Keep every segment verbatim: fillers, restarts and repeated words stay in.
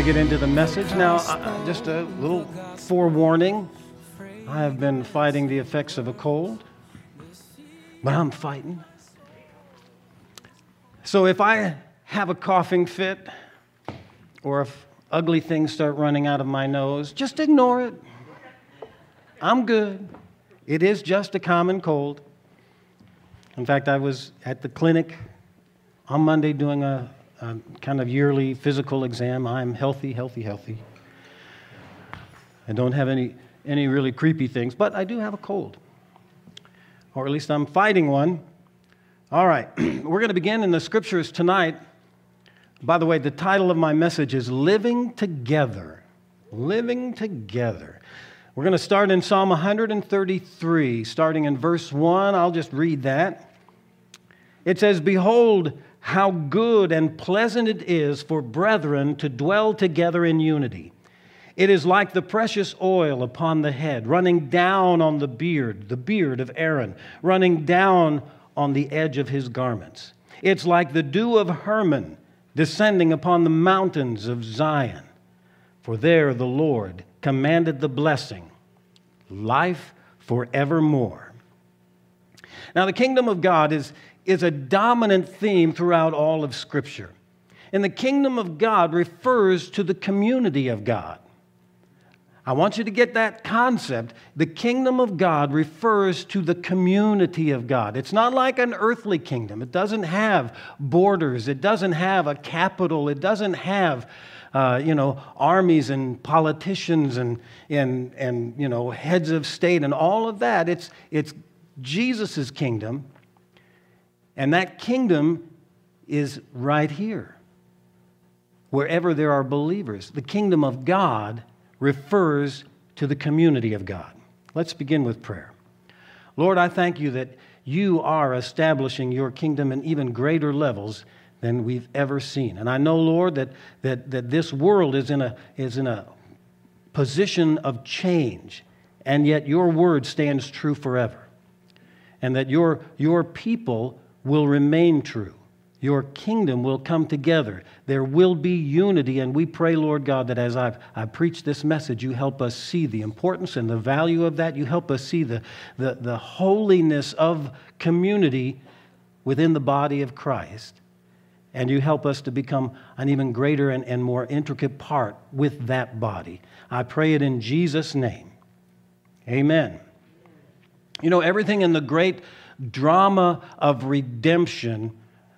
get into the message. Now, uh, just a little forewarning. I have been fighting the effects of a cold, but I'm fighting. So if I have a coughing fit, or if ugly things start running out of my nose, just ignore it. I'm good. It is just a common cold. In fact, I was at the clinic on Monday doing a, a kind of yearly physical exam. I'm healthy, healthy, healthy. I don't have any, any really creepy things, but I do have a cold. Or at least I'm fighting one. All right, we're going to begin in the scriptures tonight. By the way, the title of my message is Living Together. Living Together. We're going to start in Psalm one thirty-three, starting in verse one. I'll just read that. It says, "Behold, how good and pleasant it is for brethren to dwell together in unity. It is like the precious oil upon the head, running down on the beard, the beard of Aaron, running down on the edge of his garments. It's like the dew of Hermon, descending upon the mountains of Zion. For there the Lord commanded the blessing, life forevermore." Now, the kingdom of God is, is a dominant theme throughout all of Scripture. And the kingdom of God refers to the community of God. I want you to get that concept. The kingdom of God refers to the community of God. It's not like an earthly kingdom. It doesn't have borders. It doesn't have a capital. It doesn't have, uh, you know, armies and politicians and, and, and, you know, heads of state and all of that. It's, it's Jesus' kingdom, and that kingdom is right here, wherever there are believers. The kingdom of God refers to the community of God. Let's begin with prayer. Lord, I thank you that you are establishing your kingdom in even greater levels than we've ever seen. And I know, Lord, that, that, that this world is in a, is in a position of change, and yet your word stands true forever. And that your, your people will remain true. Your kingdom will come together. There will be unity, and we pray, Lord God, that as I've, I preach this message, you help us see the importance and the value of that. You help us see the, the, the holiness of community within the body of Christ. And you help us to become an even greater and, and more intricate part with that body. I pray it in Jesus' name. Amen. You know, everything in the great drama of redemption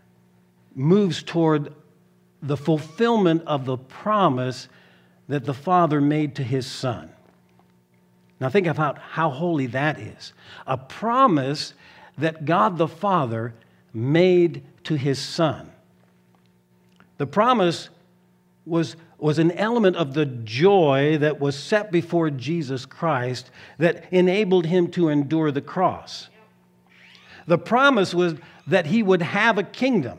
moves toward the fulfillment of the promise that the Father made to His Son. Now think about how holy that is. A promise that God the Father made to His Son. The promise was, was an element of the joy that was set before Jesus Christ that enabled Him to endure the cross. The promise was that He would have a kingdom,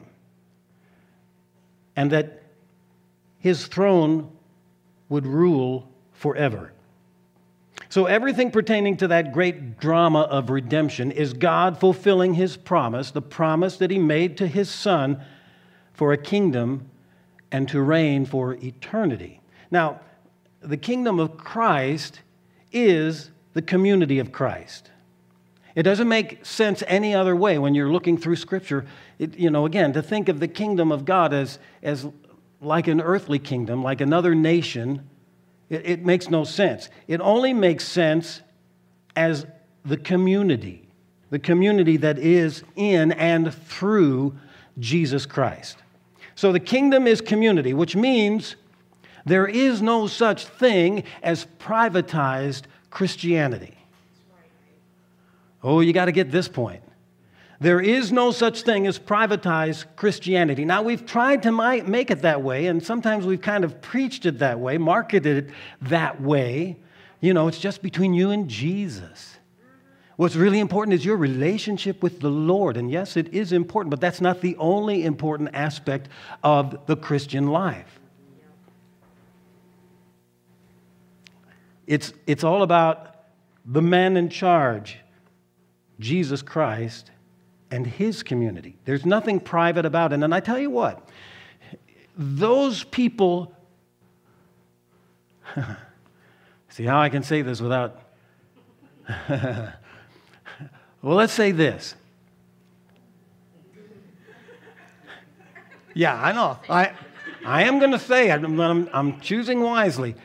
and that His throne would rule forever. So everything pertaining to that great drama of redemption is God fulfilling His promise, the promise that He made to His Son for a kingdom and to reign for eternity. Now, the kingdom of Christ is the community of Christ. It doesn't make sense any other way when you're looking through Scripture. It, you know, again, to think of the kingdom of God as, as like an earthly kingdom, like another nation, it, it makes no sense. It only makes sense as the community, the community that is in and through Jesus Christ. So the kingdom is community, which means there is no such thing as privatized Christianity. Oh, you got to get this point. There is no such thing as privatized Christianity. Now, we've tried to make it that way, and sometimes we've kind of preached it that way, marketed it that way. You know, it's just between you and Jesus. What's really important is your relationship with the Lord. And yes, it is important, but that's not the only important aspect of the Christian life. It's, it's all about the man in charge, Jesus Christ, and His community. There's nothing private about it. And I tell you what, those people See how I can say this without... Well, let's say this. Yeah, I know. I, I am going to say it. I'm, I'm, I'm choosing wisely.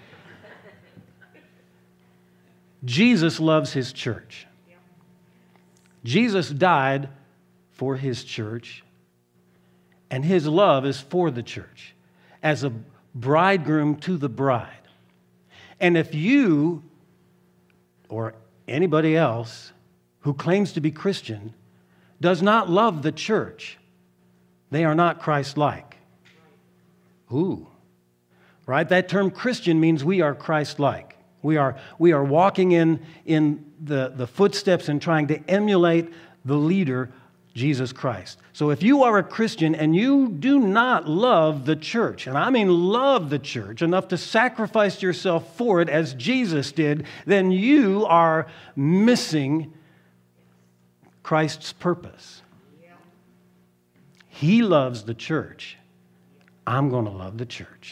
Jesus loves his church. Jesus died for his church, and his love is for the church as a bridegroom to the bride. And if you or anybody else who claims to be Christian does not love the church, they are not Christ-like. Ooh, right? That term Christian means we are Christ-like. We are, we are walking in, in the, the footsteps and trying to emulate the leader, Jesus Christ. So if you are a Christian and you do not love the church, and I mean love the church enough to sacrifice yourself for it as Jesus did, then you are missing Christ's purpose. He loves the church. I'm going to love the church.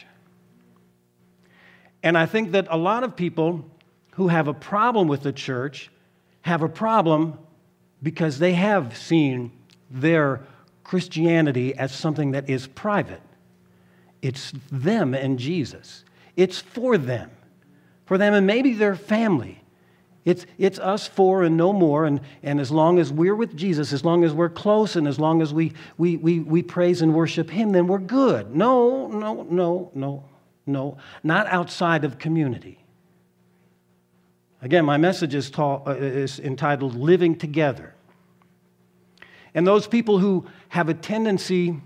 And I think that a lot of people who have a problem with the church have a problem because they have seen their Christianity as something that is private. It's them and Jesus. It's for them. For them and maybe their family. It's, it's us four and no more. And, and as long as we're with Jesus, as long as we're close, and as long as we, we, we, we praise and worship him, then we're good. No, no, no, no, no. Not outside of community. Again, my message is, ta- uh, is entitled Living Together. And those people who have a tendency,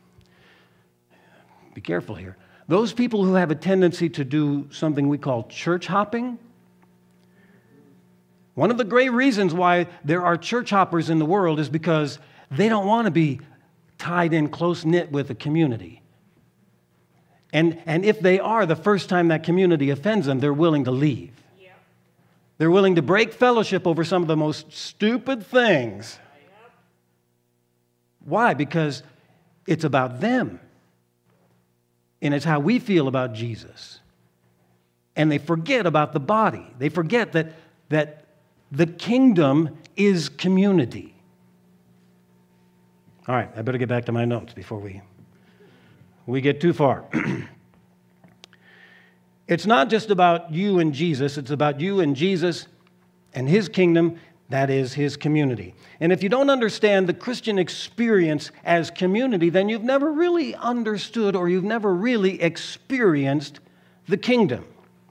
be careful here, those people who have a tendency to do something we call church hopping, one of the great reasons why there are church hoppers in the world is because they don't want to be tied in close-knit with a community. And, and if they are, the first time that community offends them, they're willing to leave. Yeah. They're willing to break fellowship over some of the most stupid things. Why? Because it's about them. And it's how we feel about Jesus. And they forget about the body. They forget that, that the kingdom is community. All right, I better get back to my notes before we, we get too far. It's not just about you and Jesus. It's about you and Jesus and his kingdom. That is his community. And if you don't understand the Christian experience as community, then you've never really understood or you've never really experienced the kingdom.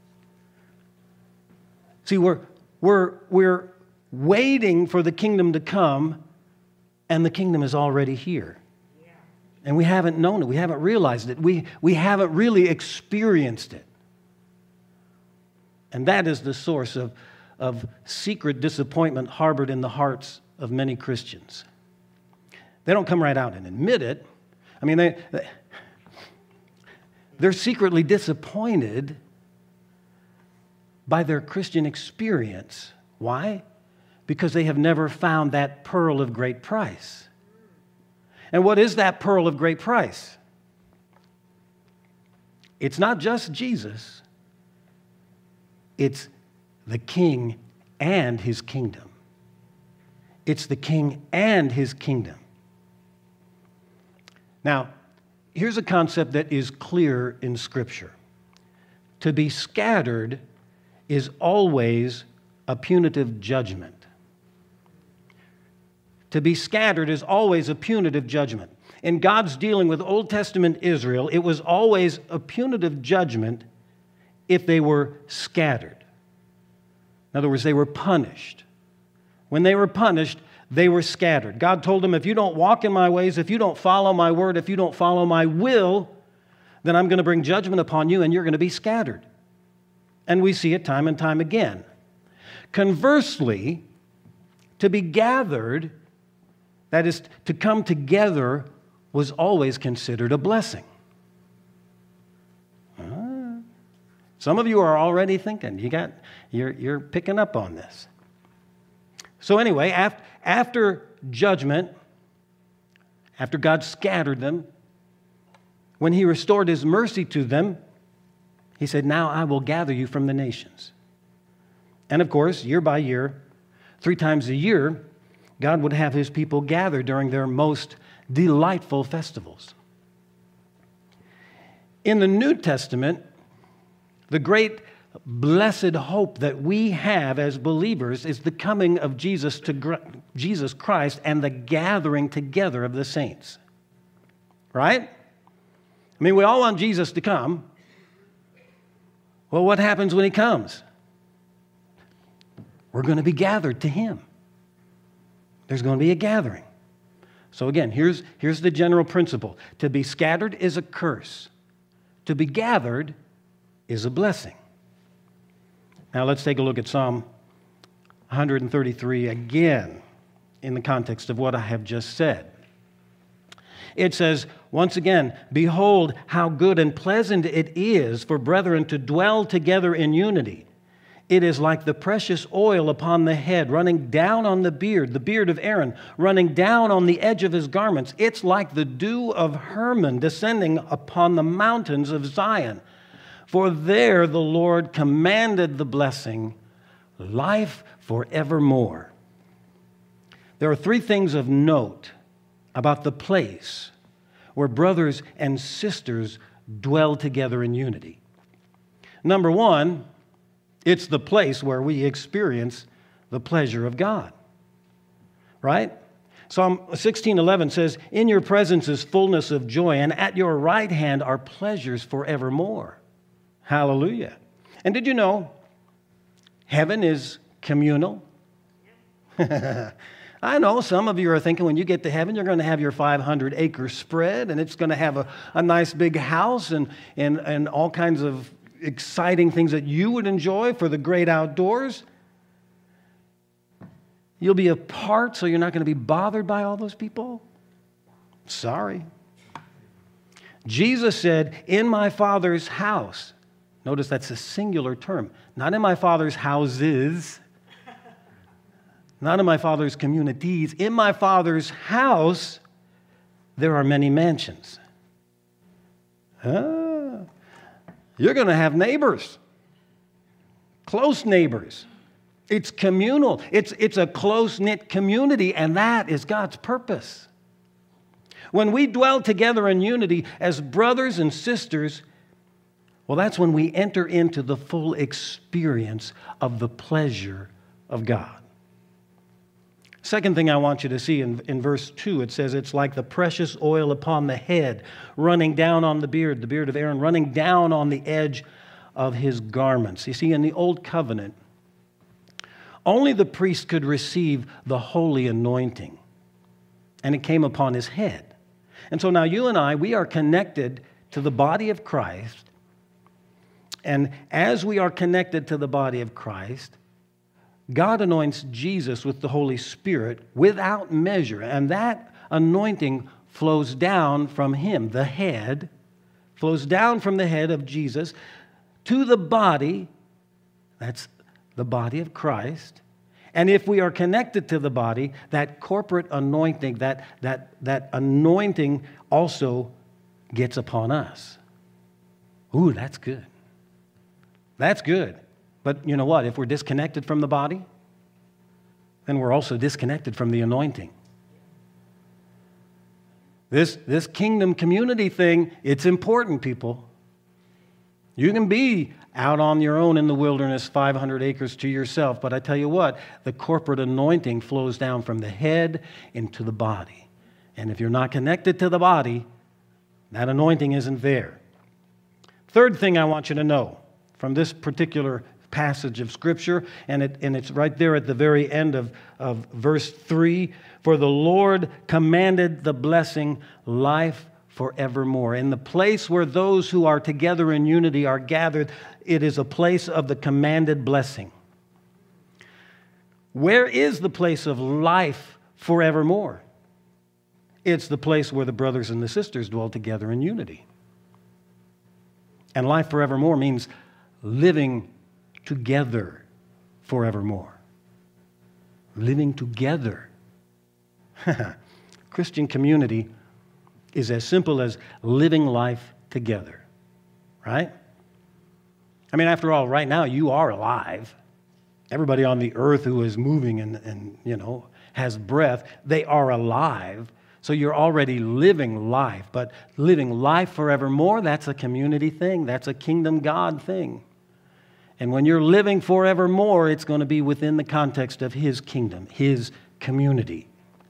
See, we're, we're, we're waiting for the kingdom to come, and the kingdom is already here. Yeah. And we haven't known it. We haven't realized it. We, we haven't really experienced it. And that is the source of of secret disappointment harbored in the hearts of many Christians. They don't come right out and admit it. I mean, they, they, they're secretly disappointed by their Christian experience. Why? Because they have never found that pearl of great price. And what is that pearl of great price? It's not just Jesus. It's the King and his kingdom. It's the King and his kingdom. Now, here's a concept that is clear in Scripture. To be scattered is always a punitive judgment. To be scattered is always a punitive judgment. In God's dealing with Old Testament Israel, it was always a punitive judgment if they were scattered. In other words, they were punished. When they were punished, they were scattered. God told them, if you don't walk in my ways, if you don't follow my word, if you don't follow my will, then I'm going to bring judgment upon you and you're going to be scattered. And we see it time and time again. Conversely, to be gathered, that is, to come together, was always considered a blessing. Some of you are already thinking, you got, you're, you're picking up on this. So anyway, after, after judgment, after God scattered them, when he restored his mercy to them, He said, now I will gather you from the nations. And of course, year by year, three times a year, God would have his people gather during their most delightful festivals. In the New Testament, the great blessed hope that we have as believers is the coming of Jesus to Jesus Christ and the gathering together of the saints. Right? I mean, we all want Jesus to come. Well, what happens when he comes? We're going to be gathered to him. There's going to be a gathering. So again, here's, here's the general principle. To be scattered is a curse. To be gathered is a blessing. Now let's take a look at Psalm one thirty-three again in the context of what I have just said. It says, once again, behold how good and pleasant it is for brethren to dwell together in unity. It is like the precious oil upon the head, running down on the beard, the beard of Aaron, running down on the edge of his garments. It's like the dew of Hermon descending upon the mountains of Zion. For there the Lord commanded the blessing, life forevermore. There are three things of note about the place where brothers and sisters dwell together in unity. Number one, it's the place where we experience the pleasure of God. Right? Psalm sixteen eleven says, in your presence is fullness of joy, and at your right hand are pleasures forevermore. Hallelujah. And did you know heaven is communal? I know some of you are thinking when you get to heaven, you're going to have your five hundred acre spread, and it's going to have a, a nice big house and, and, and all kinds of exciting things that you would enjoy for the great outdoors. You'll be apart, so you're not going to be bothered by all those people? Sorry. Jesus said, in my Father's house. Notice that's a singular term. Not in my Father's houses. Not in my Father's communities. In my Father's house, there are many mansions. Ah, you're going to have neighbors. Close neighbors. It's communal. It's, it's a close-knit community, and that is God's purpose. When we dwell together in unity as brothers and sisters, well, that's when we enter into the full experience of the pleasure of God. Second thing I want you to see in, in verse two, it says it's like the precious oil upon the head, running down on the beard, the beard of Aaron, running down on the edge of his garments. You see, in the Old Covenant, only the priest could receive the holy anointing, and it came upon his head. And so now you and I, we are connected to the body of Christ, and as we are connected to the body of Christ, God anoints Jesus with the Holy Spirit without measure, and that anointing flows down from him, the head, flows down from the head of Jesus to the body, that's the body of Christ. And if we are connected to the body, that corporate anointing, that, that, that anointing also gets upon us. Ooh, that's good. That's good. But you know what? If we're disconnected from the body, then we're also disconnected from the anointing. This, this kingdom community thing, it's important, people. You can be out on your own in the wilderness, five hundred acres to yourself, but I tell you what, the corporate anointing flows down from the head into the body. And if you're not connected to the body, that anointing isn't there. Third thing I want you to know from this particular passage of Scripture, and, it, and it's right there at the very end of, of verse three, for the Lord commanded the blessing, life forevermore. In the place where those who are together in unity are gathered, it is a place of the commanded blessing. Where is the place of life forevermore? It's the place where the brothers and the sisters dwell together in unity. And life forevermore means living together forevermore. Living together. Christian community is as simple as living life together, right? I mean, after all, right now you are alive. Everybody on the earth who is moving and, and you know, has breath, they are alive. So you're already living life. But living life forevermore, that's a community thing. That's a kingdom God thing. And when you're living forevermore, it's going to be within the context of His kingdom, His community.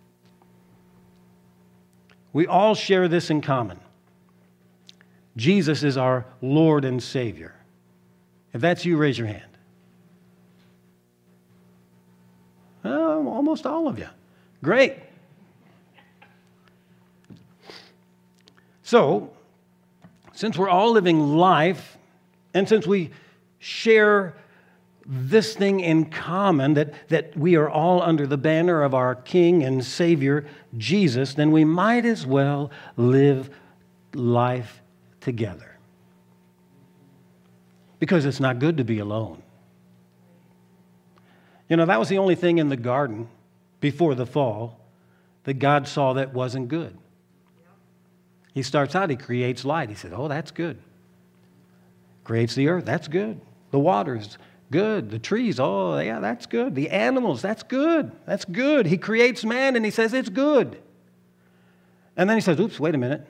We all share this in common. Jesus is our Lord and Savior. If that's you, raise your hand. Oh, almost all of you. Great. So, since we're all living life, and since we share this thing in common, that, that we are all under the banner of our King and Savior, Jesus, then we might as well live life together. Because it's not good to be alone. You know, that was the only thing in the garden before the fall that God saw that wasn't good. He starts out, He creates light. He said, oh, that's good. Creates the earth, that's good. The waters, good. The trees, oh, yeah, that's good. The animals, that's good. That's good. He creates man and He says it's good. And then He says, oops, wait a minute.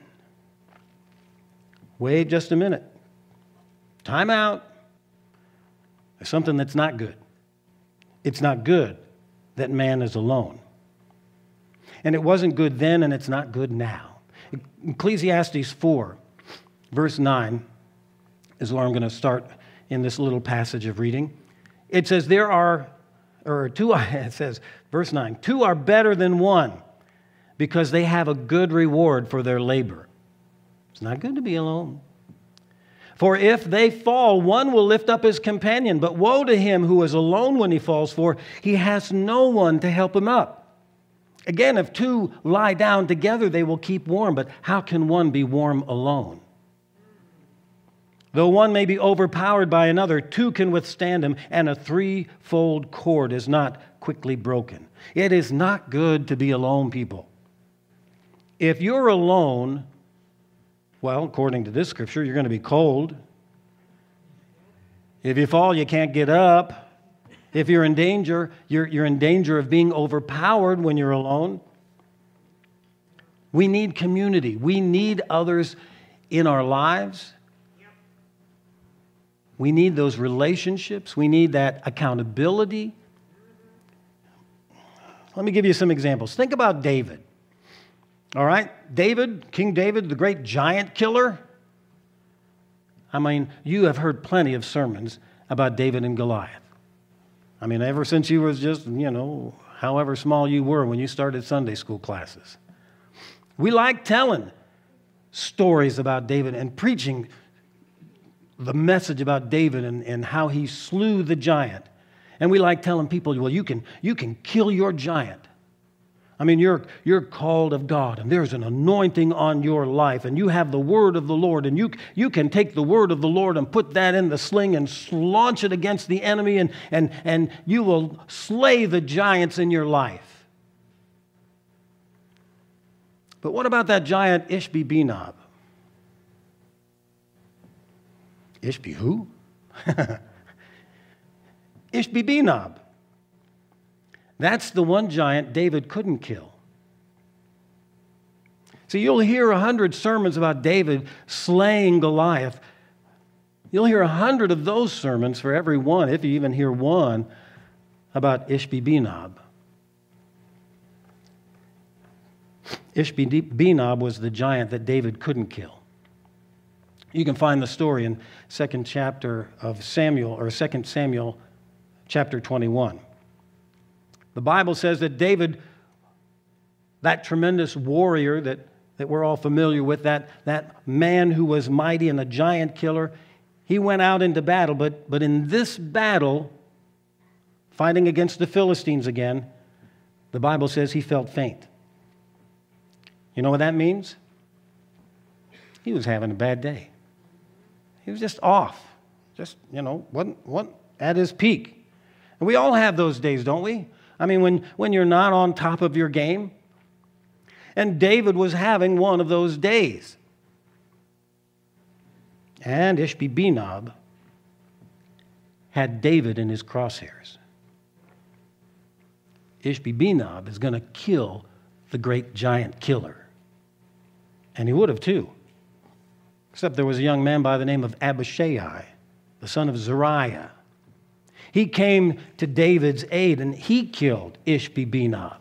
Wait just a minute. Time out. There's something that's not good. It's not good that man is alone. And it wasn't good then, and it's not good now. Ecclesiastes four, verse nine, is where I'm going to start in this little passage of reading. It says, there are, or two, it says, verse nine, two are better than one because they have a good reward for their labor. It's not good to be alone. For if they fall, one will lift up his companion. But woe to him who is alone when he falls, for he has no one to help him up. Again, if two lie down together, they will keep warm. But how can one be warm alone? Though one may be overpowered by another, two can withstand him, and a threefold cord is not quickly broken. It is not good to be alone, people. If you're alone, well, according to this scripture, you're going to be cold. If you fall, you can't get up. If you're in danger, you're, you're in danger of being overpowered when you're alone. We need community. We need others in our lives. We need those relationships. We need that accountability. Let me give you some examples. Think about David. All right? David, King David, the great giant killer. I mean, you have heard plenty of sermons about David and Goliath. I mean, ever since you was just, you know, however small you were when you started Sunday school classes. We like telling stories about David and preaching the message about David and, and how he slew the giant. And we like telling people, well, you can, you can kill your giant. I mean, you're, you're called of God, and there's an anointing on your life, and you have the word of the Lord, and you, you can take the word of the Lord and put that in the sling and launch it against the enemy, and, and, and you will slay the giants in your life. But what about that giant Ishbi-Benob? Ishbi who? Ishbi-Benob. That's the one giant David couldn't kill. See, you'll hear a hundred sermons about David slaying Goliath. You'll hear a hundred of those sermons for every one, if you even hear one, about Ishbi-Benob. Ishbi-Benob was the giant that David couldn't kill. You can find the story in second chapter of Samuel, or Second Samuel chapter twenty-one. The Bible says that David, that tremendous warrior that, that we're all familiar with, that, that man who was mighty and a giant killer, he went out into battle. But, but in this battle, fighting against the Philistines again, the Bible says he felt faint. You know what that means? He was having a bad day. He was just off. Just, you know, wasn't, wasn't at his peak. And we all have those days, don't we? I mean, when, when you're not on top of your game. And David was having one of those days. And Ishbi-Benob had David in his crosshairs. Ishbi-Benob is going to kill the great giant killer. And he would have too. Except there was a young man by the name of Abishai, the son of Zeruiah. He came to David's aid and he killed Ishbi-Benob.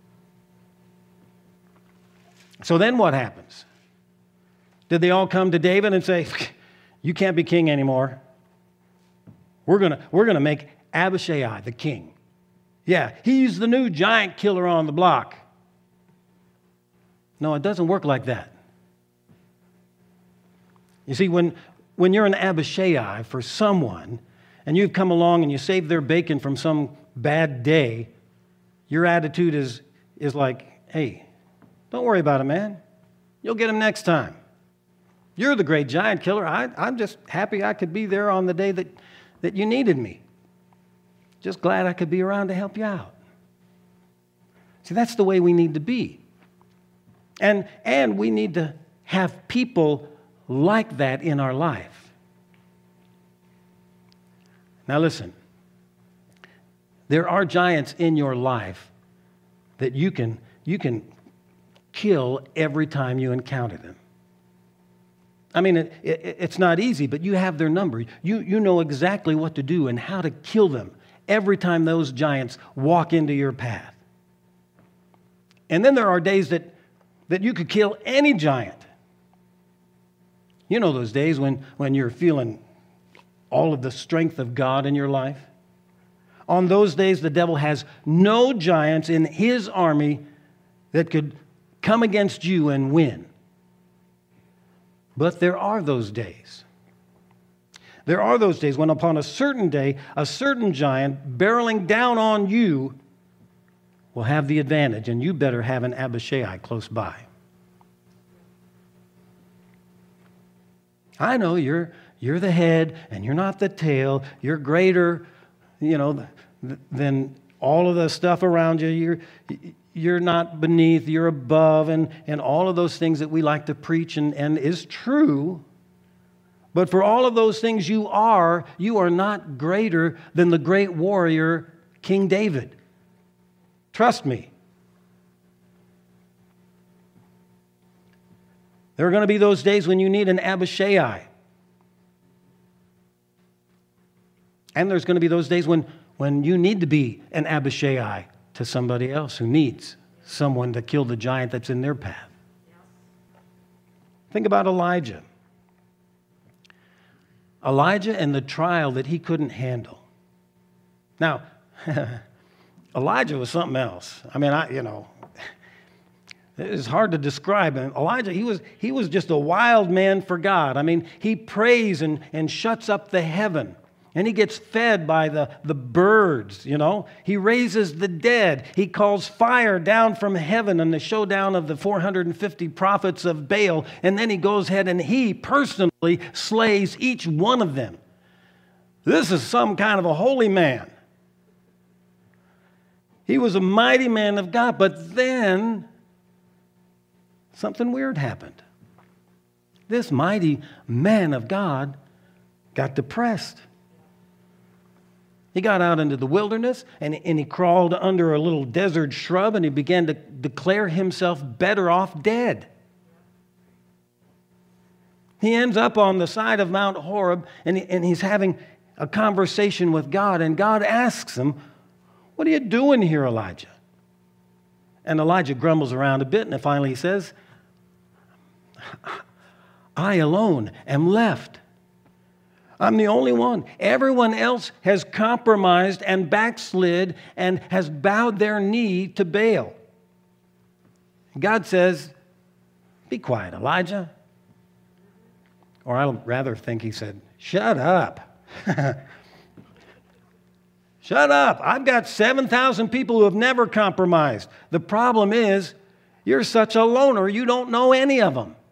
So then what happens? Did they all come to David and say, you can't be king anymore? We're going to we're going to make Abishai the king. Yeah, he's the new giant killer on the block. No, it doesn't work like that. You see, when, when you're an Abishai for someone, and you've come along and you saved their bacon from some bad day, your attitude is, is like, hey, don't worry about it, man. You'll get him next time. You're the great giant killer. I, I'm just happy I could be there on the day that, that you needed me. Just glad I could be around to help you out. See, that's the way we need to be. And, and we need to have people like that in our life. Now listen, there are giants in your life that you can, you can kill every time you encounter them. I mean, it, it, it's not easy, but you have their number. You, you know exactly what to do and how to kill them every time those giants walk into your path. And then there are days that, that you could kill any giant. You know those days when, when you're feeling all of the strength of God in your life? On those days, the devil has no giants in his army that could come against you and win. But there are those days. There are those days when upon a certain day, a certain giant barreling down on you will have the advantage, and you better have an Abishai close by. I know you're, you're the head and you're not the tail. You're greater, you know, than all of the stuff around you. You're, you're not beneath, you're above, and, and all of those things that we like to preach and, and is true. But for all of those things you are, you are not greater than the great warrior, King David. Trust me. There are going to be those days when you need an Abishai. And there's going to be those days when, when you need to be an Abishai to somebody else who needs someone to kill the giant that's in their path. Think about Elijah. Elijah and the trial that he couldn't handle. Now, Elijah was something else. I mean, I, you know, it's hard to describe him. Elijah, he was, he was just a wild man for God. I mean, he prays and, and shuts up the heaven. And he gets fed by the, the birds, you know. He raises the dead. He calls fire down from heaven in the showdown of the four hundred fifty prophets of Baal. And then he goes ahead and he personally slays each one of them. This is some kind of a holy man. He was a mighty man of God. But then something weird happened. This mighty man of God got depressed. He got out into the wilderness and, and he crawled under a little desert shrub and he began to declare himself better off dead. He ends up on the side of Mount Horeb and, he, and he's having a conversation with God, and God asks him, "What are you doing here, Elijah?" And Elijah grumbles around a bit and finally he says, "I alone am left. I'm the only one. Everyone else has compromised and backslid and has bowed their knee to Baal." God says, "Be quiet, Elijah." Or I'd rather think he said, "Shut up." Shut up. I've got seven thousand people who have never compromised. The problem is, you're such a loner, you don't know any of them.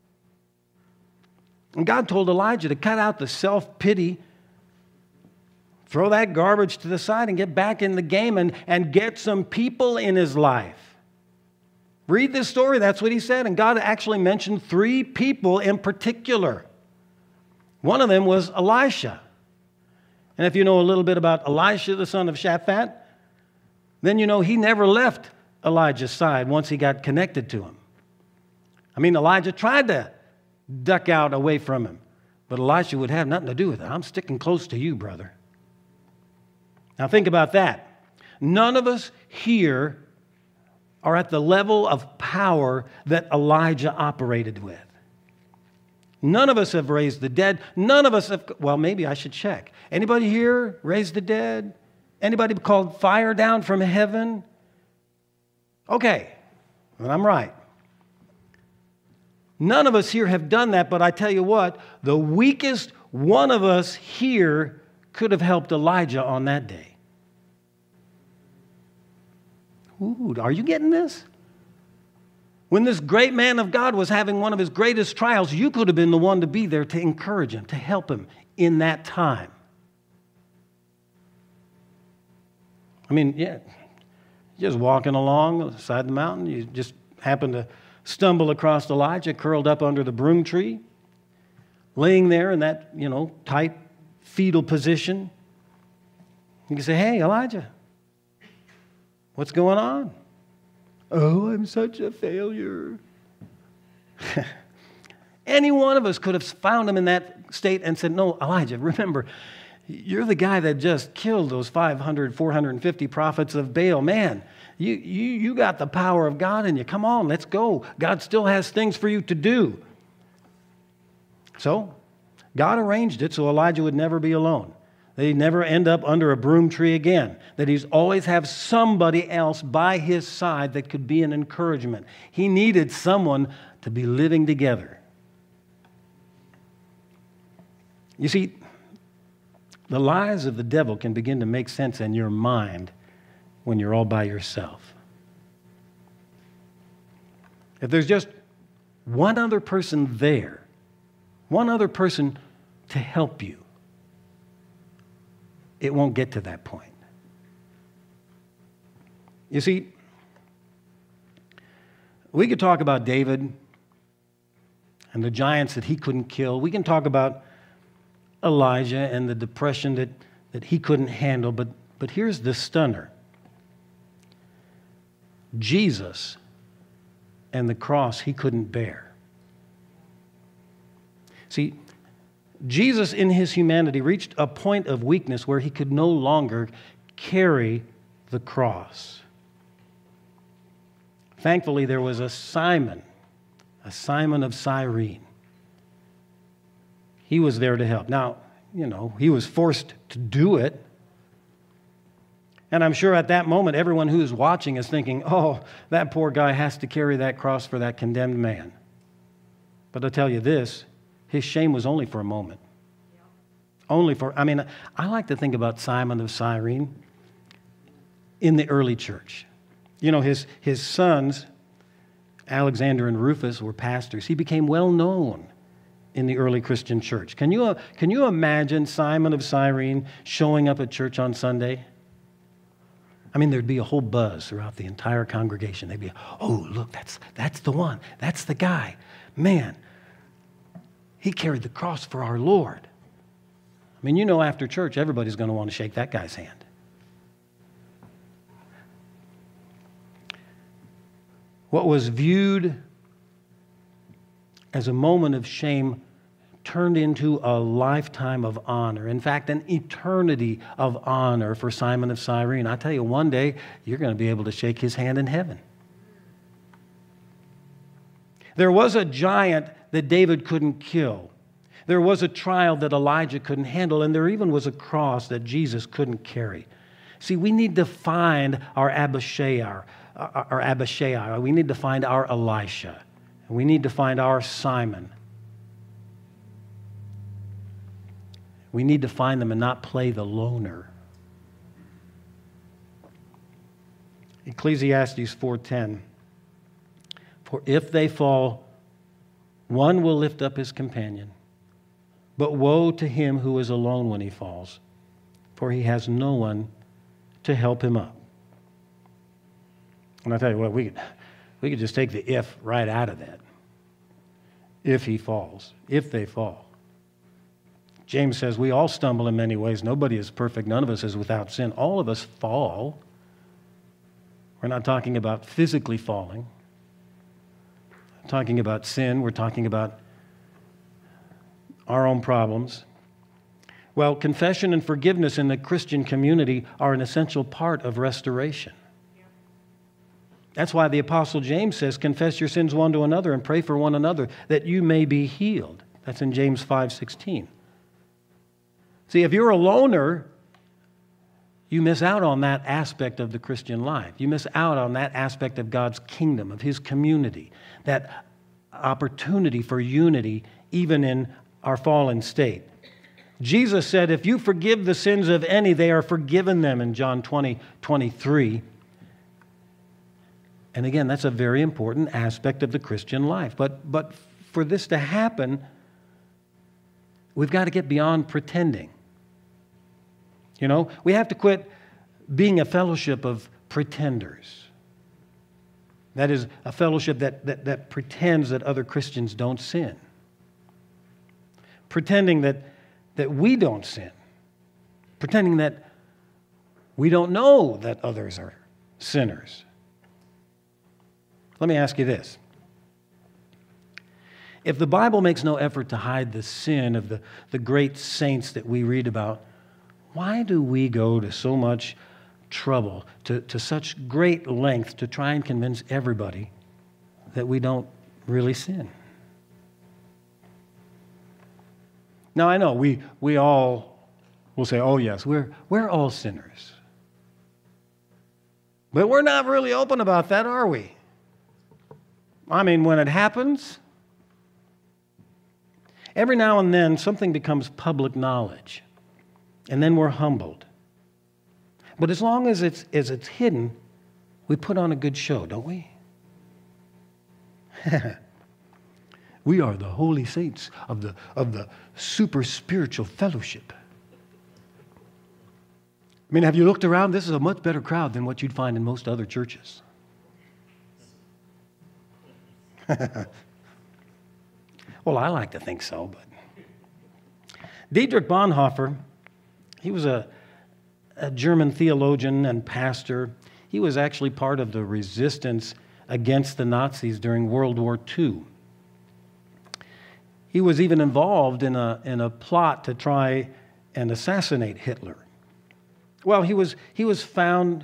And God told Elijah to cut out the self-pity, throw that garbage to the side and get back in the game and, and get some people in his life. Read this story, that's what he said. And God actually mentioned three people in particular. One of them was Elisha. And if you know a little bit about Elisha, the son of Shaphat, then you know he never left Elijah's side once he got connected to him. I mean, Elijah tried to duck out away from him, but Elisha would have nothing to do with it. I'm sticking close to you, brother. Now think about that. None of us here are at the level of power that Elijah operated with. None of us have raised the dead. None of us have, well, maybe I should check. Anybody here raised the dead? Anybody called fire down from heaven? Okay, well, I'm right. None of us here have done that, but I tell you what, the weakest one of us here could have helped Elijah on that day. Ooh, are you getting this? When this great man of God was having one of his greatest trials, you could have been the one to be there to encourage him, to help him in that time. I mean, yeah, just walking along the side of the mountain, you just happen to stumble across Elijah curled up under the broom tree, laying there in that, you know, tight fetal position. You can say, hey, Elijah, what's going on? Oh, I'm such a failure. Any one of us could have found him in that state and said, no, Elijah, remember, you're the guy that just killed those five hundred, four hundred fifty prophets of Baal. Man, you, you, you got the power of God in you. Come on, let's go. God still has things for you to do. So God arranged it so Elijah would never be alone. That he'd never end up under a broom tree again. That he'd always have somebody else by his side that could be an encouragement. He needed someone to be living together. You see, the lies of the devil can begin to make sense in your mind when you're all by yourself. If there's just one other person there, one other person to help you, it won't get to that point. You see, we could talk about David and the giants that he couldn't kill. We can talk about Elijah and the depression that, that he couldn't handle. But, but here's the stunner. Jesus and the cross he couldn't bear. See, Jesus in his humanity reached a point of weakness where he could no longer carry the cross. Thankfully, there was a Simon, a Simon of Cyrene. He was there to help. Now, you know, he was forced to do it. And I'm sure at that moment, everyone who is watching is thinking, oh, that poor guy has to carry that cross for that condemned man. But I'll tell you this, his shame was only for a moment. Only for, I mean, I like to think about Simon of Cyrene in the early church. You know, his, his sons, Alexander and Rufus, were pastors. He became well known in the early Christian church. Can you, can you imagine Simon of Cyrene showing up at church on Sunday? I mean, there'd be a whole buzz throughout the entire congregation. They'd be, oh, look, that's, that's the one. That's the guy. Man, he carried the cross for our Lord. I mean, you know, after church, everybody's going to want to shake that guy's hand. What was viewed as a moment of shame turned into a lifetime of honor. In fact, an eternity of honor for Simon of Cyrene. I tell you, one day, you're going to be able to shake his hand in heaven. There was a giant that David couldn't kill. There was a trial that Elijah couldn't handle, and there even was a cross that Jesus couldn't carry. See, we need to find our Abishai, our, our Abishai. We need to find our Elisha. And we need to find our Simon. We need to find them and not play the loner. Ecclesiastes four ten. For if they fall, one will lift up his companion. But woe to him who is alone when he falls, for he has no one to help him up. And I tell you what, we could, we could just take the if right out of that. If he falls, if they fall. James says we all stumble in many ways. Nobody is perfect. None of us is without sin. All of us fall. We're not talking about physically falling. We're talking about sin. We're talking about our own problems. Well, confession and forgiveness in the Christian community are an essential part of restoration. That's why the Apostle James says, confess your sins one to another and pray for one another that you may be healed. That's in James five sixteen. See, if you're a loner, you miss out on that aspect of the Christian life. You miss out on that aspect of God's kingdom, of His community, that opportunity for unity even in our fallen state. Jesus said, if you forgive the sins of any, they are forgiven them in John twenty twenty-three. And again, that's a very important aspect of the Christian life. But, but for this to happen, we've got to get beyond pretending. You know, we have to quit being a fellowship of pretenders. That is, a fellowship that, that, that pretends that other Christians don't sin. Pretending that, that we don't sin. Pretending that we don't know that others are sinners. Let me ask you this. If the Bible makes no effort to hide the sin of the, the great saints that we read about, why do we go to so much trouble, to, to such great length to try and convince everybody that we don't really sin? Now, I know we, we all will say, oh yes, we're, we're all sinners. But we're not really open about that, are we? I mean, when it happens, every now and then something becomes public knowledge, and then we're humbled. But as long as it's, as it's hidden, we put on a good show, don't we? We are the holy saints of the, of the super spiritual fellowship. I mean, have you looked around? This is a much better crowd than what you'd find in most other churches. Well, I like to think so, but Dietrich Bonhoeffer, he was a, a German theologian and pastor. He was actually part of the resistance against the Nazis during World War Two. He was even involved in a, in a plot to try and assassinate Hitler. Well, he was, he was found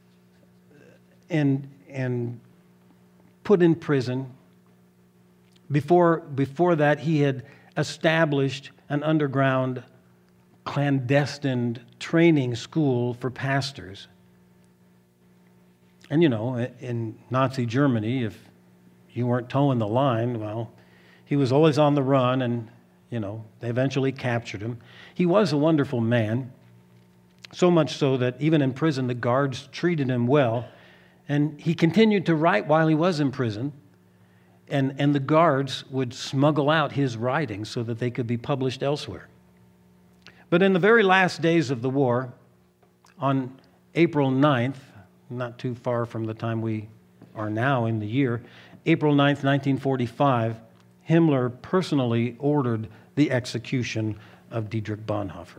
and, and put in prison. Before, before that, he had established an underground clandestine training school for pastors. And, you know, in Nazi Germany, if you weren't towing the line, well, he was always on the run, and, you know, they eventually captured him. He was a wonderful man, so much so that even in prison, the guards treated him well. And he continued to write while he was in prison. And, and the guards would smuggle out his writings so that they could be published elsewhere. But in the very last days of the war, on April ninth, not too far from the time we are now in the year, April ninth, nineteen forty-five, Himmler personally ordered the execution of Dietrich Bonhoeffer.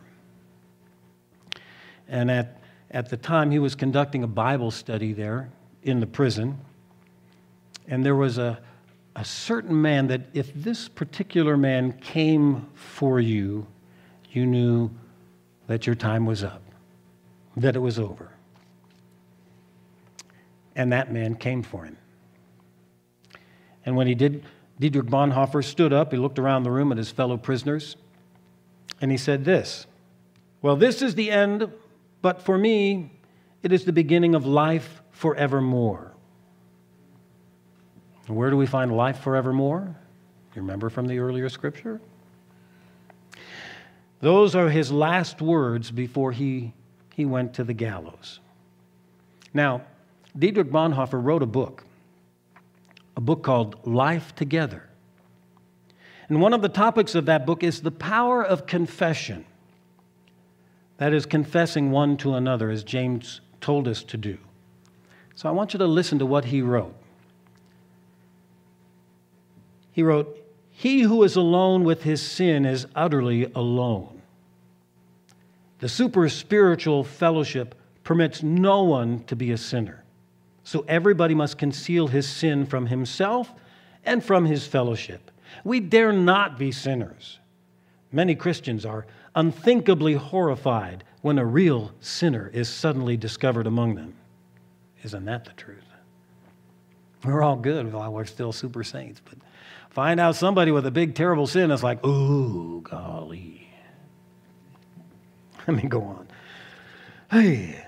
And at, at the time, he was conducting a Bible study there in the prison. And there was a A certain man that if this particular man came for you, you knew that your time was up, that it was over. And that man came for him. And when he did, Dietrich Bonhoeffer stood up, he looked around the room at his fellow prisoners, and he said this, well, this is the end, but for me, it is the beginning of life forevermore. Where do we find life forevermore? You remember from the earlier scripture? Those are his last words before he, he went to the gallows. Now, Dietrich Bonhoeffer wrote a book, a book called Life Together. And one of the topics of that book is the power of confession. That is, confessing one to another, as James told us to do. So I want you to listen to what he wrote. He wrote, He who is alone with his sin is utterly alone. The super spiritual fellowship permits no one to be a sinner. So everybody must conceal his sin from himself and from his fellowship. We dare not be sinners. Many Christians are unthinkably horrified when a real sinner is suddenly discovered among them. Isn't that the truth? We're all good while we're still super saints, but find out somebody with a big, terrible sin, it's like, ooh, golly. Let me go on. Hey.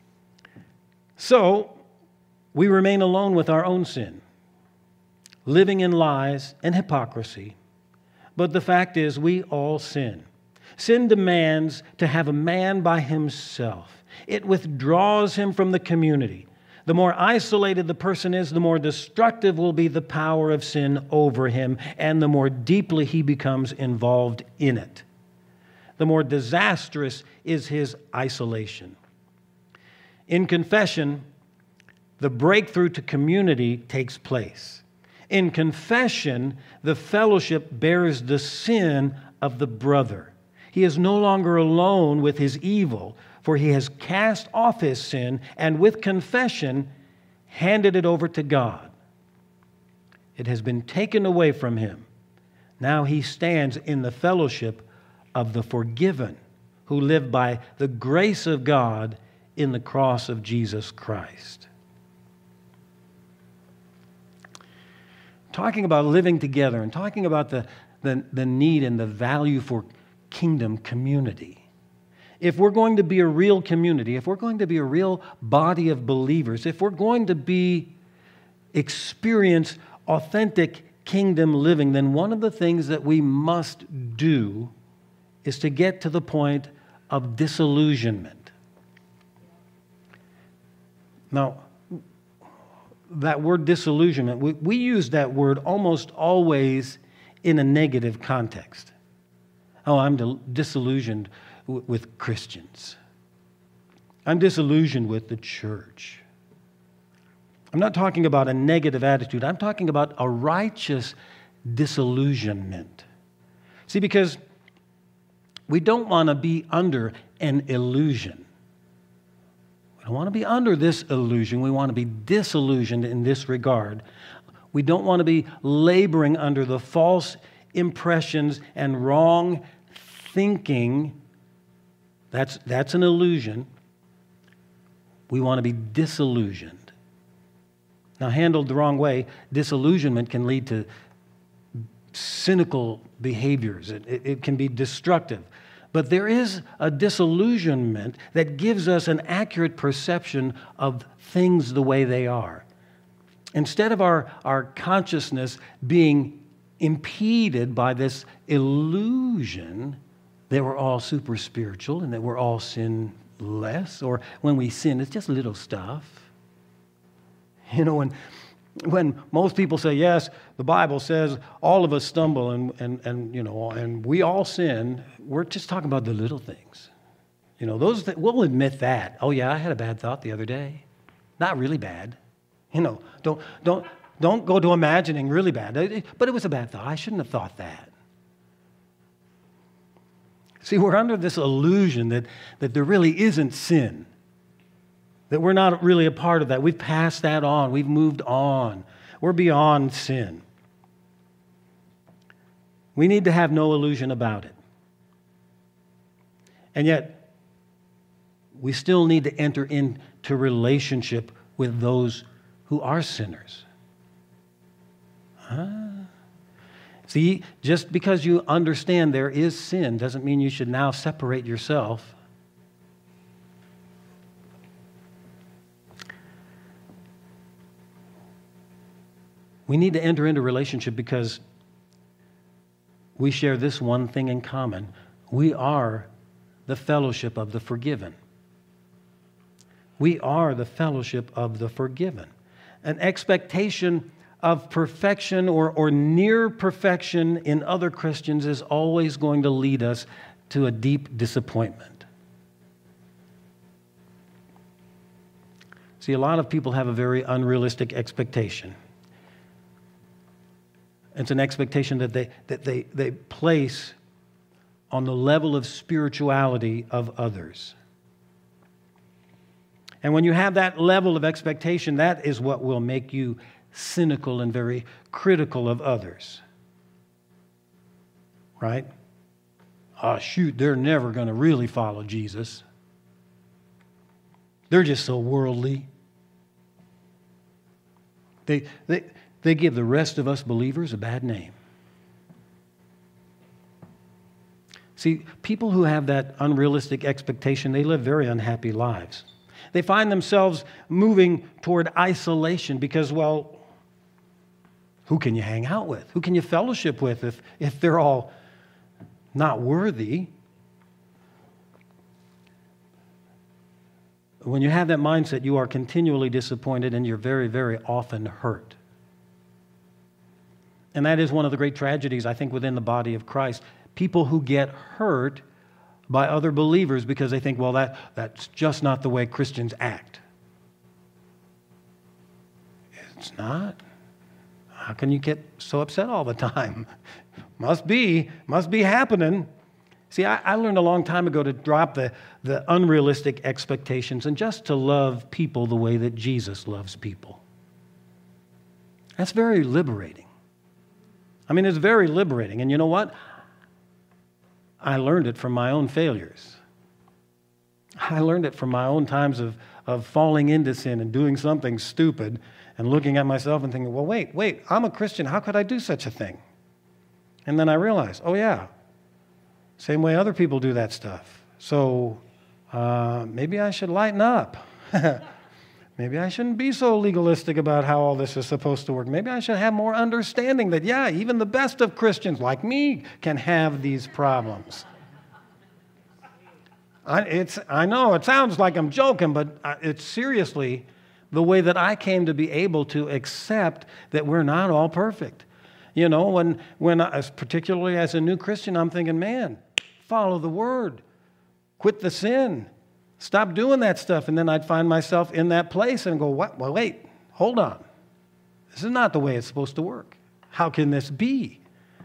So, we remain alone with our own sin, living in lies and hypocrisy. But the fact is, we all sin. Sin demands to have a man by himself. It withdraws him from the community. The more isolated the person is, the more destructive will be the power of sin over him, and the more deeply he becomes involved in it. The more disastrous is his isolation. In confession, the breakthrough to community takes place. In confession, the fellowship bears the sin of the brother. He is no longer alone with his evil, for he has cast off his sin and with confession handed it over to God. It has been taken away from him. Now he stands in the fellowship of the forgiven who live by the grace of God in the cross of Jesus Christ. Talking about living together and talking about the, the, the need and the value for kingdom community. If we're going to be a real community, if we're going to be a real body of believers, if we're going to be experience authentic kingdom living, then one of the things that we must do is to get to the point of disillusionment. Now, that word disillusionment, we, we use that word almost always in a negative context. Oh, I'm di- disillusioned w- with Christians. I'm disillusioned with the church. I'm not talking about a negative attitude. I'm talking about a righteous disillusionment. See, because we don't want to be under an illusion. We don't want to be under this illusion. We want to be disillusioned in this regard. We don't want to be laboring under the false impressions and wrong thinking. That's, that's an illusion. We want to be disillusioned. Now, handled the wrong way, disillusionment can lead to cynical behaviors. It, it, it can be destructive. But there is a disillusionment that gives us an accurate perception of things the way they are. Instead of our, our consciousness being impeded by this illusion that we're all super spiritual and that we're all sinless, or when we sin, it's just little stuff. You know, when, when most people say, yes, the Bible says all of us stumble and, and, and, you know, and we all sin, we're just talking about the little things. You know, those that we'll admit that. Oh, yeah, I had a bad thought the other day. Not really bad. You know, don't, don't, don't go to imagining really bad. But it was a bad thought. I shouldn't have thought that. See, we're under this illusion that, that there really isn't sin. That we're not really a part of that. We've passed that on. We've moved on. We're beyond sin. We need to have no illusion about it. And yet, we still need to enter into relationship with those who are sinners. Huh? See, just because you understand there is sin doesn't mean you should now separate yourself. We need to enter into relationship because we share this one thing in common. We are the fellowship of the forgiven. We are the fellowship of the forgiven. An expectation of perfection or, or near perfection in other Christians is always going to lead us to a deep disappointment. See, a lot of people have a very unrealistic expectation. It's an expectation that they, that they, they place on the level of spirituality of others. And when you have that level of expectation, that is what will make you cynical and very critical of others. Right? Oh, shoot, they're never going to really follow Jesus. They're just so worldly. They, they, they give the rest of us believers a bad name. See, people who have that unrealistic expectation, they live very unhappy lives. They find themselves moving toward isolation because, well, who can you hang out with? Who can you fellowship with if, if they're all not worthy? When you have that mindset, you are continually disappointed and you're very, very often hurt. And that is one of the great tragedies, I think, within the body of Christ. People who get hurt by other believers because they think, well, that, that's just not the way Christians act. It's not. How can you get so upset all the time? Must be, must be happening. See, I, I learned a long time ago to drop the, the unrealistic expectations and just to love people the way that Jesus loves people. That's very liberating. I mean, it's very liberating. And you know what? I learned it from my own failures. I learned it from my own times of, of falling into sin and doing something stupid and looking at myself and thinking, well, wait, wait, I'm a Christian. How could I do such a thing? And then I realized, oh, yeah, same way other people do that stuff. So uh, maybe I should lighten up. Maybe I shouldn't be so legalistic about how all this is supposed to work. Maybe I should have more understanding that, yeah, even the best of Christians like me can have these problems. I, it's, I know it sounds like I'm joking, but it's seriously the way that I came to be able to accept that we're not all perfect. You know, when, when I, particularly as a new Christian, I'm thinking, man, follow the word. Quit the sin. Stop doing that stuff. And then I'd find myself in that place and go, what? Well, wait, hold on. This is not the way it's supposed to work. How can this be?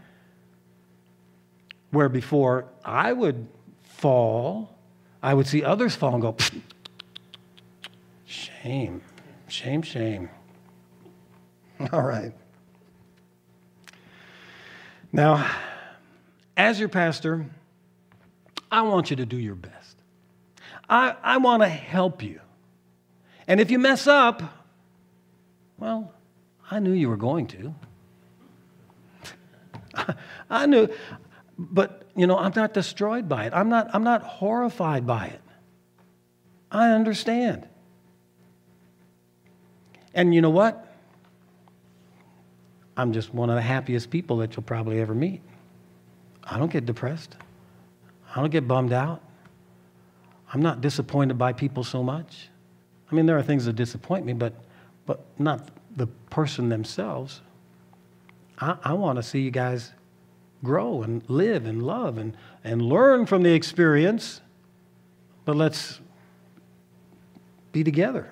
Where before I would fall, I would see others fall and go, shame, shame, shame. All right. Now, as your pastor, I want you to do your best. I, I want to help you. And if you mess up, well, I knew you were going to. I knew, but, you know, I'm not destroyed by it. I'm not, I'm not horrified by it. I understand. And you know what? I'm just one of the happiest people that you'll probably ever meet. I don't get depressed. I don't get bummed out. I'm not disappointed by people so much. I mean, there are things that disappoint me, but, but not the person themselves. I, I want to see you guys grow and live and love and, and learn from the experience, but let's be together.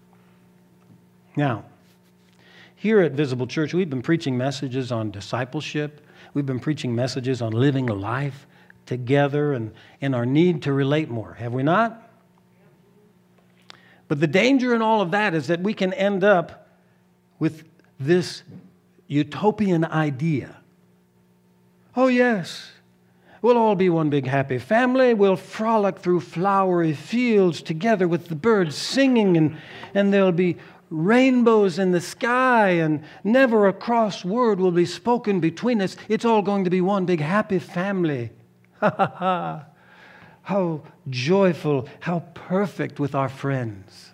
Now, here at Visible Church, we've been preaching messages on discipleship. We've been preaching messages on living a life together and, and our need to relate more. Have we not? But the danger in all of that is that we can end up with this utopian idea. Oh, yes, we'll all be one big happy family. We'll frolic through flowery fields together with the birds singing, and, and there'll be rainbows in the sky, and never a cross word will be spoken between us. It's all going to be one big happy family. Ha ha ha. How joyful, how perfect with our friends.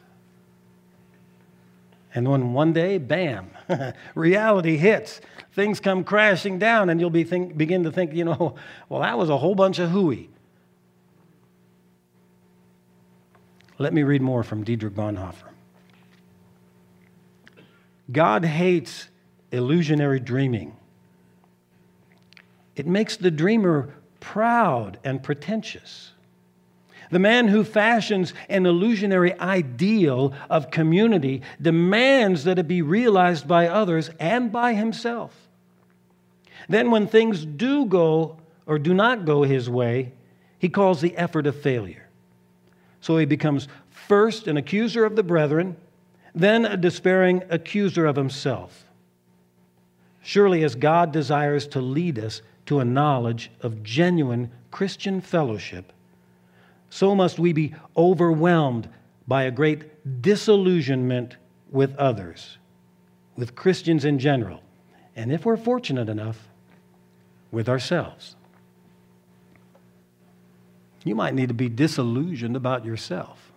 And when one day, bam, reality hits, things come crashing down, and you'll be think, begin to think, you know, well, that was a whole bunch of hooey. Let me read more from Dietrich Bonhoeffer. God hates illusionary dreaming. It makes the dreamer proud and pretentious. The man who fashions an illusionary ideal of community demands that it be realized by others and by himself. Then when things do go or do not go his way, he calls the effort a failure. So he becomes first an accuser of the brethren, then a despairing accuser of himself. Surely as God desires to lead us to a knowledge of genuine Christian fellowship, so must we be overwhelmed by a great disillusionment with others, with Christians in general, and if we're fortunate enough, with ourselves. You might need to be disillusioned about yourself.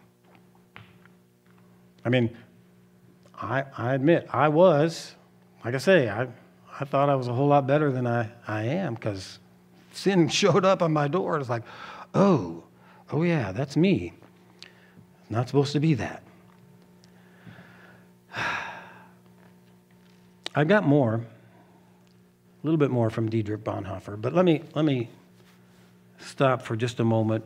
I mean, I, I admit, I was, like I say, I, I thought I was a whole lot better than I, I am, because sin showed up on my door. It's like, oh, oh yeah, that's me. Not supposed to be that. I got more, a little bit more from Dietrich Bonhoeffer, but let me, let me stop for just a moment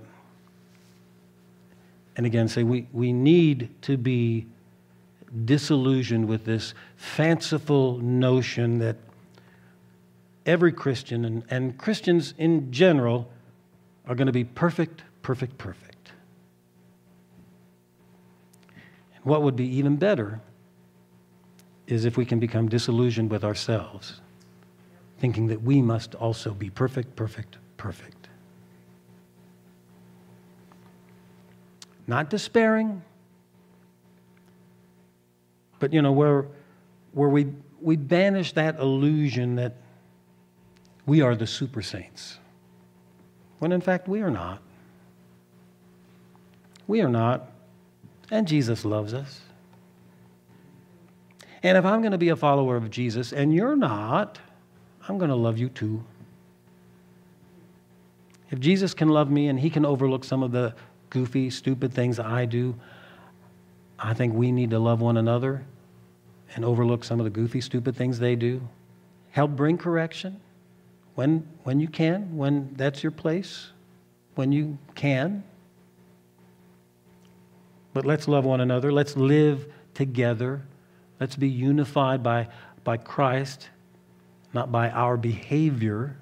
and again say we, we need to be disillusioned with this fanciful notion that every Christian and, and Christians in general are going to be perfect, perfect, perfect. And what would be even better is if we can become disillusioned with ourselves, thinking that we must also be perfect, perfect, perfect. Not despairing, but, you know, where, where we, we banish that illusion that we are the super saints, when in fact we are not. We are not, and Jesus loves us. And if I'm going to be a follower of Jesus and you're not, I'm going to love you too. If Jesus can love me and he can overlook some of the goofy, stupid things I do, I think we need to love one another and overlook some of the goofy, stupid things they do. Help bring correction when, when you can, when that's your place, when you can. But let's love one another. Let's live together. Let's be unified by, by Christ, not by our behavior.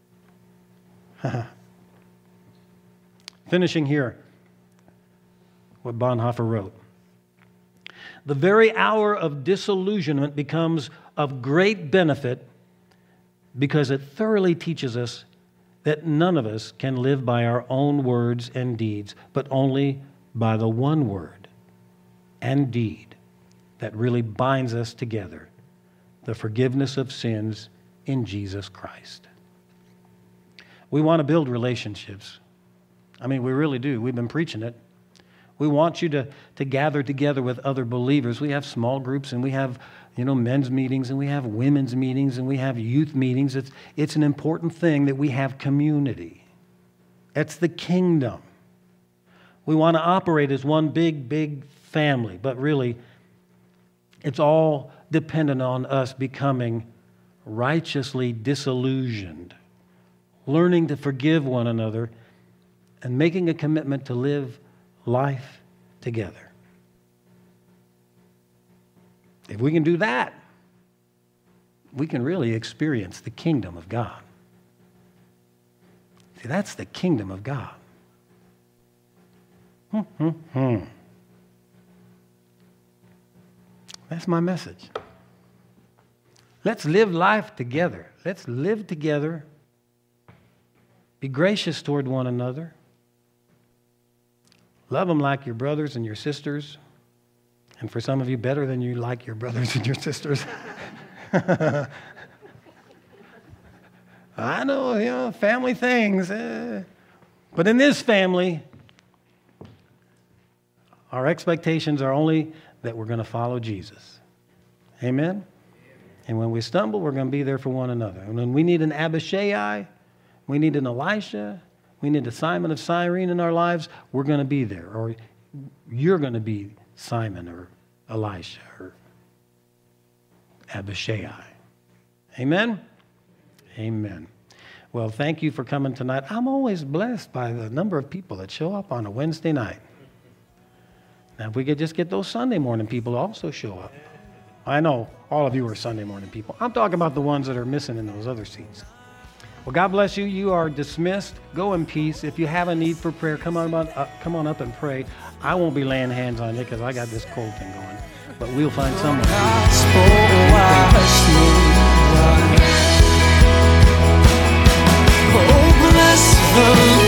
Finishing here, what Bonhoeffer wrote. The very hour of disillusionment becomes of great benefit because it thoroughly teaches us that none of us can live by our own words and deeds, but only by the one word and deed that really binds us together, the forgiveness of sins in Jesus Christ. We want to build relationships. I mean, we really do. We've been preaching it. We want you to, to gather together with other believers. We have small groups and we have, you know, men's meetings and we have women's meetings and we have youth meetings. It's, it's an important thing that we have community. It's the kingdom. We want to operate as one big, big family, but really, it's all dependent on us becoming righteously disillusioned, learning to forgive one another, and making a commitment to live life together. If we can do that, we can really experience the kingdom of God. See, that's the kingdom of God. Hmm, hmm, hmm. That's my message. Let's live life together. Let's live together. Be gracious toward one another. Love them like your brothers and your sisters. And for some of you, better than you like your brothers and your sisters. I know, you know, family things. Eh. But in this family, our expectations are only that we're going to follow Jesus. Amen? And when we stumble, we're going to be there for one another. And when we need an Abishai, we need an Elisha, we need a Simon of Cyrene in our lives, we're going to be there. Or you're going to be Simon or Elisha or Abishai. Amen? Amen. Well, thank you for coming tonight. I'm always blessed by the number of people that show up on a Wednesday night. Now, if we could just get those Sunday morning people to also show up. I know all of you are Sunday morning people. I'm talking about the ones that are missing in those other seats. Well, God bless you. You are dismissed. Go in peace. If you have a need for prayer, come on up, uh, come on up and pray. I won't be laying hands on you because I got this cold thing going. But we'll find someone. Oh, bless the